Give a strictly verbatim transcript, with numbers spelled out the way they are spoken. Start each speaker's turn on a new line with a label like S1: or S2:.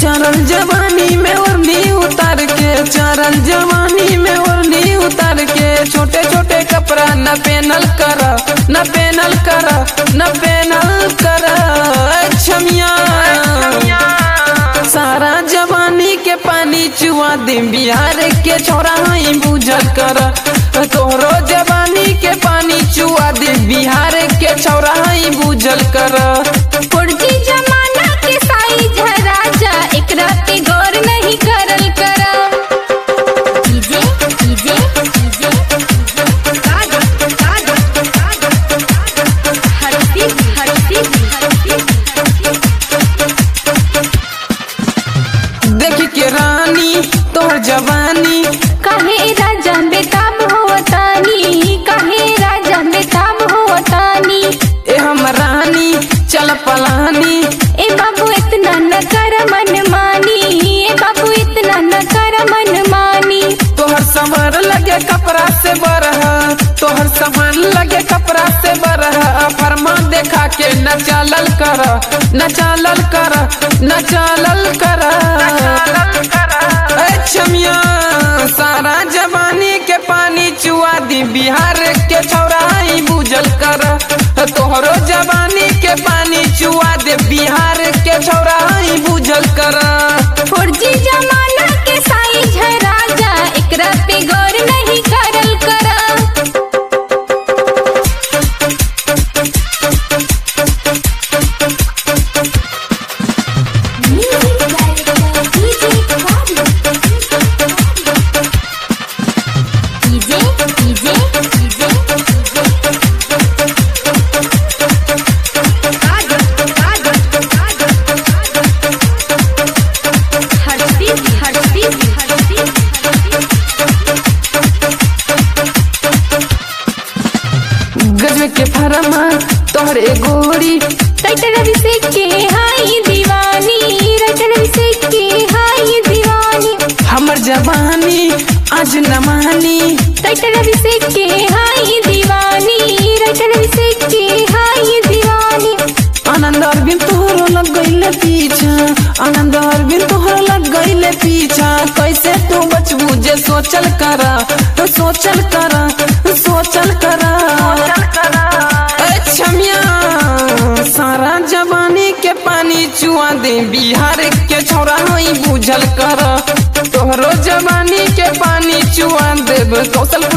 S1: चरल जवानी में ओढ़नी उतार के, चरल जवानी में ओढ़नी उतार के, छोटे छोटे कपड़ा न पहनल कर, न पहनल कर, न पहनल कर छमिया। सारा जवानी के पानी चुआ दे, बिहार के छोरा ही बुझल कर, तोहरो जवानी के पानी चुआ दे, बिहार के छोरा ही बुझल कर।
S2: फुर्जी जमाना के साइज है राजा, एकरा पे गौर नहीं करल करा। डीजे डीजे डीजे कागा कागा कागा हरती हरती हरती।
S1: देख के रानी तोहर जवानी,
S2: काहे राजा बेताब होतानी, काहे राजा बेताब होतानी।
S1: ए हम रानी चल पलानी,
S2: ए बाबू इतना न कर मन मानी, ए बाबू इतना न कर मन मानी।
S1: तोहर समर लगे कपड़ा से बरह, तोहर समर लगे कपड़ा से बरह, फरमा देखा के न चलल कर, न चलल कर, न चलल कर छमिया। सारा जवानी के पानी चुआ दी, बिहार के छौरा ही बुझल कर, तोहरो जवानी के पानी चुआ दे, बिहार के छौरा ही बुझल कर।
S2: फुर्जी जमाना के साइज है राजा, एकरा पे गौर नहीं करल करा। डीजे डीजे डीजे कागा कागा कागा हरती हरती हरती।
S1: गजब के फरमा तोहरे गोरी,
S2: रटन अभिषेक के हाई दीवानी, रटन अभिषेक के हाई दीवानी।
S1: हमर जवानी आज न मानी,
S2: रटन अभिषेक के हाई दीवानी, रटन अभिषेक के हाई दीवानी।
S1: आनंद अरविंद तोहरो लग गईले पीछा, आनंद अरविंद तोहरो लग गईले पीछा, कैसे तू बचबू जे सोचल करा, सोचल करा, सोचल करा छमिया। सारा जवानी के पानी चुआ दे, बिहार के छौरा ही बुझल कर, तोहरो जवानी के पानी चुआ देब, कौशल